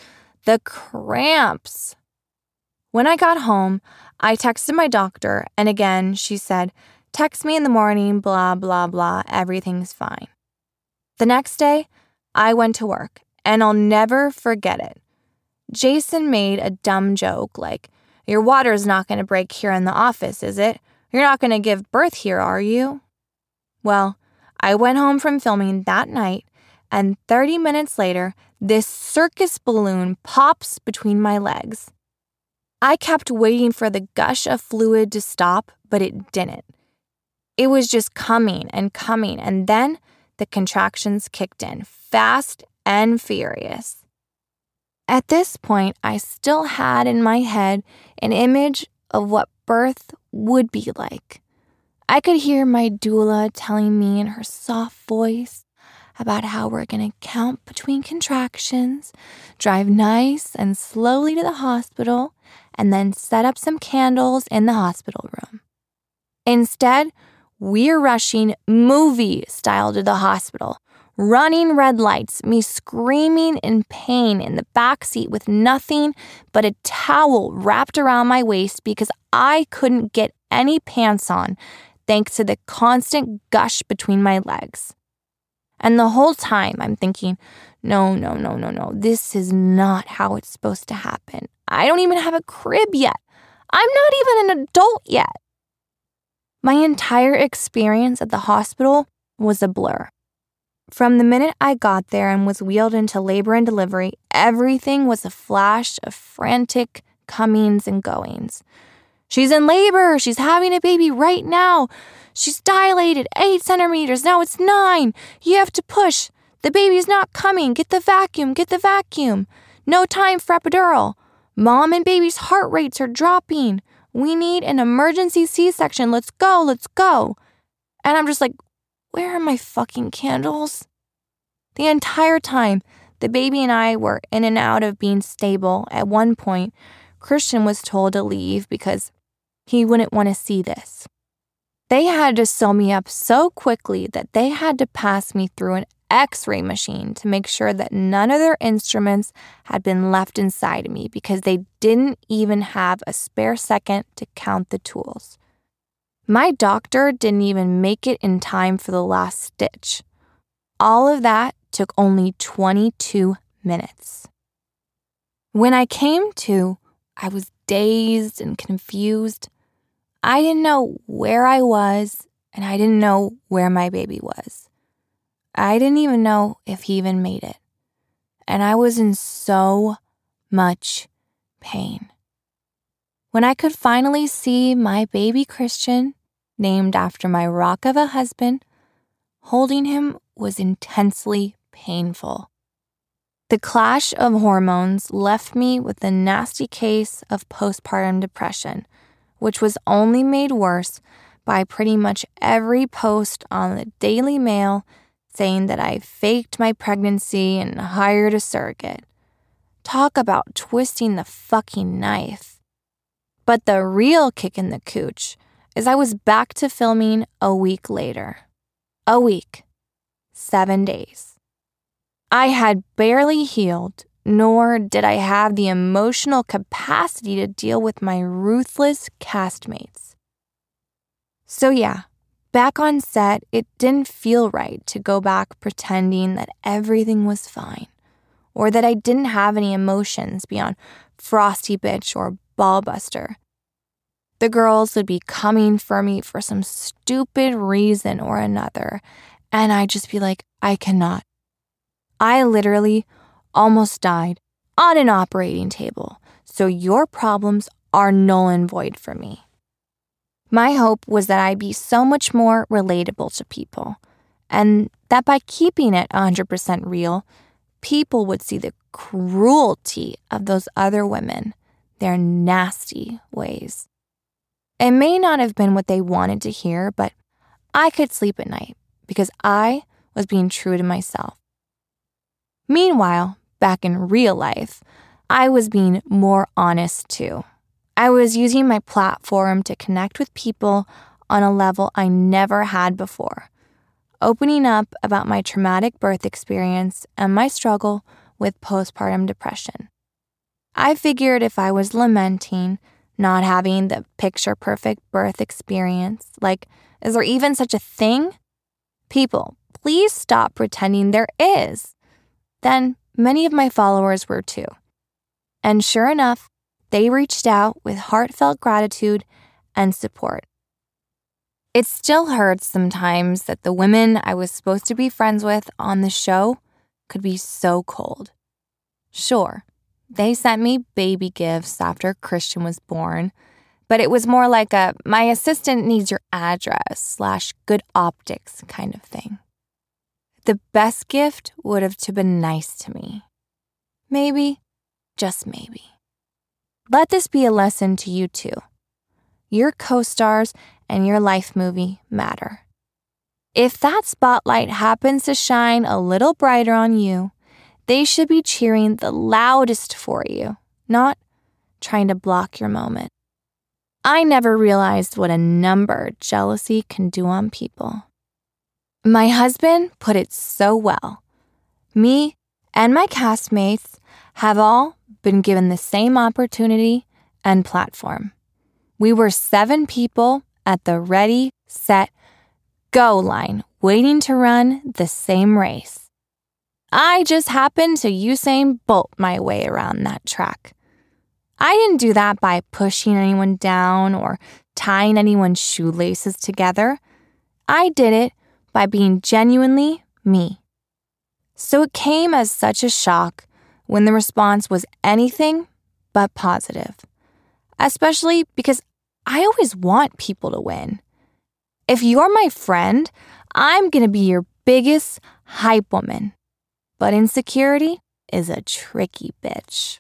When I got home, I texted my doctor and again she said, "Text me in the morning, blah, blah, blah, everything's fine." The next day, I went to work, and I'll never forget it. Jason made a dumb joke like, "Your water's not going to break here in the office, is it? You're not going to give birth here, are you?" Well, I went home from filming that night, and 30 minutes later, this circus balloon pops between my legs. I kept waiting for the gush of fluid to stop, but it didn't. It was just coming, and then the contractions kicked in, fast and furious. At this point, I still had in my head an image of what birth would be like. I could hear my doula telling me in her soft voice about how we're going to count between contractions, drive nice and slowly to the hospital, and then set up some candles in the hospital room. Instead, we're rushing movie style to the hospital, running red lights, me screaming in pain in the back seat with nothing but a towel wrapped around my waist because I couldn't get any pants on thanks to the constant gush between my legs. And the whole time I'm thinking, no, this is not how it's supposed to happen. I don't even have a crib yet. I'm not even an adult yet. My entire experience at the hospital was a blur. From the minute I got there and was wheeled into labor and delivery, everything was a flash of frantic comings and goings. She's in labor. She's having a baby right now. She's dilated 8 centimeters. Now it's 9. You have to push. The baby's not coming. Get the vacuum. Get the vacuum. No time for epidural. Mom and baby's heart rates are dropping. We need an emergency C-section. Let's go. Let's go. And I'm just like, where are my fucking candles? The entire time, the baby and I were in and out of being stable. At one point, Christian was told to leave because he wouldn't want to see this. They had to sew me up so quickly that they had to pass me through an X-ray machine to make sure that none of their instruments had been left inside of me because they didn't even have a spare second to count the tools. My doctor didn't even make it in time for the last stitch. All of that took only 22 minutes. When I came to, I was dazed and confused. I didn't know where I was, and I didn't know where my baby was. I didn't even know if he even made it. And I was in so much pain. When I could finally see my baby Christian, named after my rock of a husband, holding him was intensely painful. The clash of hormones left me with a nasty case of postpartum depression, which was only made worse by pretty much every post on the Daily Mail saying that I faked my pregnancy and hired a surrogate. Talk about twisting the fucking knife. But the real kick in the cooch is I was back to filming a week later. A week. 7 days. I had barely healed, nor did I have the emotional capacity to deal with my ruthless castmates. So yeah, back on set, it didn't feel right to go back pretending that everything was fine, or that I didn't have any emotions beyond frosty bitch or ballbuster. The girls would be coming for me for some stupid reason or another, and I'd just be like, I cannot. I literally almost died on an operating table, so your problems are null and void for me. My hope was that I'd be so much more relatable to people, and that by keeping it 100% real, people would see the cruelty of those other women, their nasty ways. It may not have been what they wanted to hear, but I could sleep at night because I was being true to myself. Meanwhile, back in real life, I was being more honest too. I was using my platform to connect with people on a level I never had before, opening up about my traumatic birth experience and my struggle with postpartum depression. I figured if I was lamenting not having the picture-perfect birth experience, like, is there even such a thing? People, please stop pretending there is. Then many of my followers were too. And sure enough, they reached out with heartfelt gratitude and support. It still hurts sometimes that the women I was supposed to be friends with on the show could be so cold. Sure, they sent me baby gifts after Christian was born, but it was more like a my assistant needs your address / good optics kind of thing. The best gift would have to been nice to me. Maybe, just maybe. Let this be a lesson to you too. Your co-stars and your life movie matter. If that spotlight happens to shine a little brighter on you, they should be cheering the loudest for you, not trying to block your moment. I never realized what a number jealousy can do on people. My husband put it so well. Me and my castmates have all been given the same opportunity and platform. We were 7 people at the ready, set, go line, waiting to run the same race. I just happened to Usain Bolt my way around that track. I didn't do that by pushing anyone down or tying anyone's shoelaces together. I did it by being genuinely me. So it came as such a shock when the response was anything but positive, especially because I always want people to win. If you're my friend, I'm going to be your biggest hype woman. But insecurity is a tricky bitch.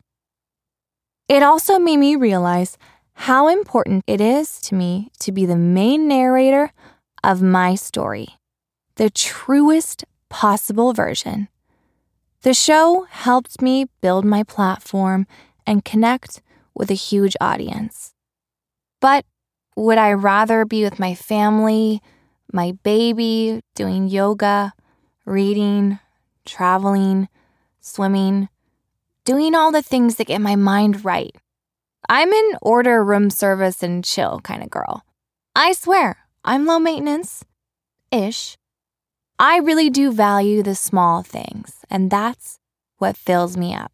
It also made me realize how important it is to me to be the main narrator of my story, the truest possible version. The show helped me build my platform and connect with a huge audience. But would I rather be with my family, my baby, doing yoga, reading, traveling, swimming, doing all the things that get my mind right? I'm an order room service and chill kind of girl. I swear, I'm low maintenance-ish. I really do value the small things, and that's what fills me up.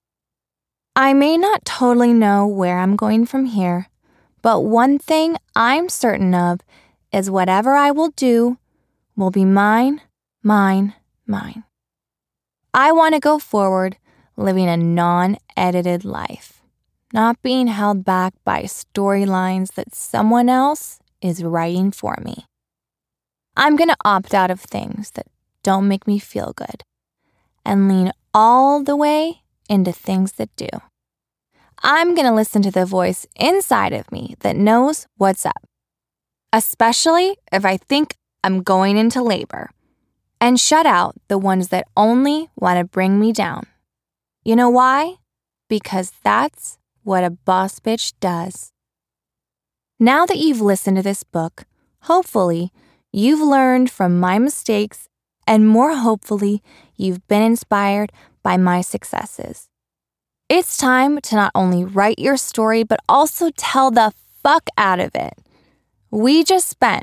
I may not totally know where I'm going from here, but one thing I'm certain of is whatever I will do will be mine, mine, mine. I want to go forward living a non-edited life, not being held back by storylines that someone else is writing for me. I'm going to opt out of things that don't make me feel good and lean all the way into things that do. I'm going to listen to the voice inside of me that knows what's up, especially if I think I'm going into labor, and shut out the ones that only want to bring me down. You know why? Because that's what a boss bitch does. Now that you've listened to this book, hopefully, you've learned from my mistakes, and more hopefully, you've been inspired by my successes. It's time to not only write your story, but also tell the fuck out of it. We just spent,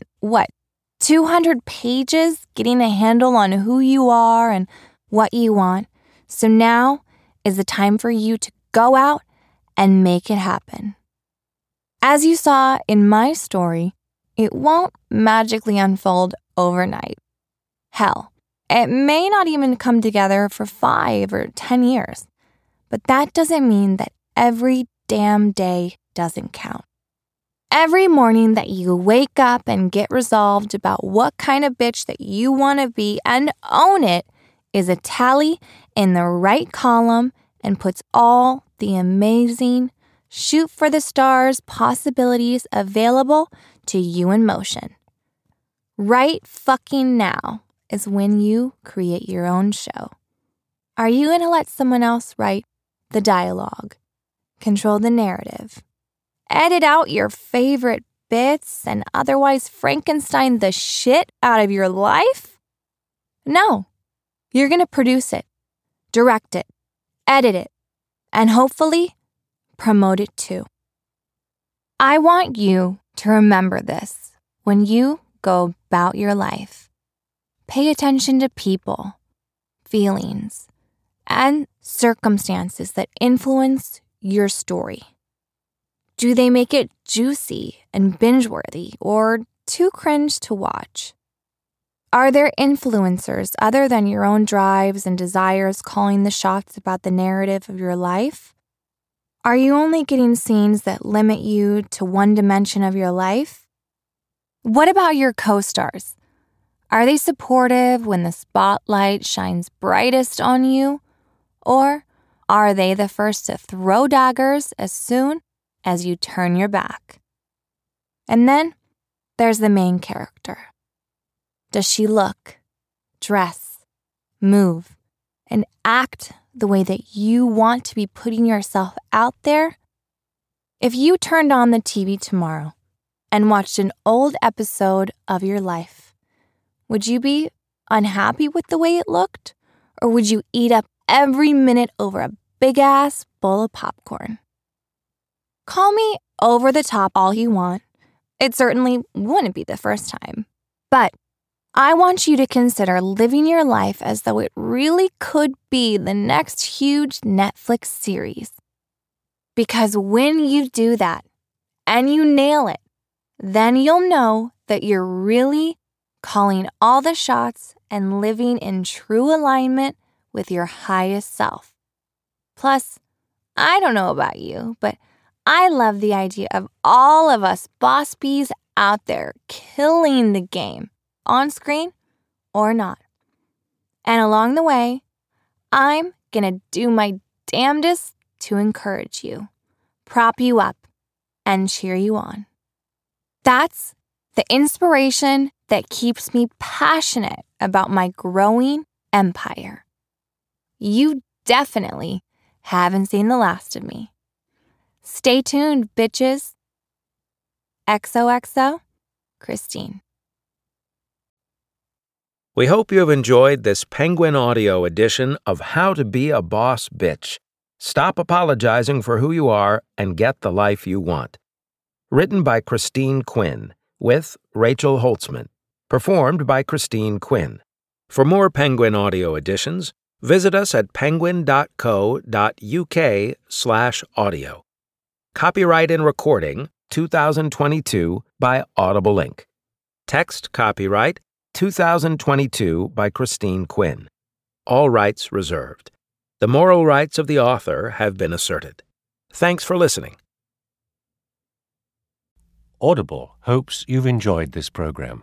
200 pages getting a handle on who you are and what you want. So now is the time for you to go out and make it happen. As you saw in my story, it won't magically unfold overnight. Hell, it may not even come together for 5 or 10 years. But that doesn't mean that every damn day doesn't count. Every morning that you wake up and get resolved about what kind of bitch that you want to be and own it is a tally in the right column and puts all the amazing, shoot for the stars possibilities available to you in motion. Right fucking now is when you create your own show. Are you going to let someone else write the dialogue, control the narrative, edit out your favorite bits, and otherwise Frankenstein the shit out of your life? No, you're going to produce it, direct it, edit it, and hopefully promote it too. I want you to remember this when you go about your life. Pay attention to people, feelings, and circumstances that influence your story. Do they make it juicy and binge-worthy or too cringe to watch? Are there influencers other than your own drives and desires calling the shots about the narrative of your life? Are you only getting scenes that limit you to one dimension of your life? What about your co-stars? Are they supportive when the spotlight shines brightest on you? Or are they the first to throw daggers as soon as you turn your back? And then there's the main character. Does she look, dress, move, and act the way that you want to be putting yourself out there? If you turned on the TV tomorrow and watched an old episode of your life, would you be unhappy with the way it looked? Or would you eat up every minute over a big-ass bowl of popcorn? Call me over the top all you want. It certainly wouldn't be the first time. But I want you to consider living your life as though it really could be the next huge Netflix series. Because when you do that, and you nail it, Then you'll know that you're really calling all the shots and living in true alignment with your highest self. Plus, I don't know about you, but I love the idea of all of us boss bees out there killing the game, on screen or not. And along the way, I'm gonna do my damnedest to encourage you, prop you up, and cheer you on. That's the inspiration that keeps me passionate about my growing empire. You definitely haven't seen the last of me. Stay tuned, bitches. XOXO, Christine. We hope you have enjoyed this Penguin Audio edition of How to Be a Boss Bitch. Stop apologizing for who you are and get the life you want. Written by Christine Quinn, with Rachel Holtzman. Performed by Christine Quinn. For more Penguin Audio editions, visit us at penguin.co.uk/audio. Copyright and recording 2022 by Audible Inc. Text copyright 2022 by Christine Quinn. All rights reserved. The moral rights of the author have been asserted. Thanks for listening. Audible hopes you've enjoyed this program.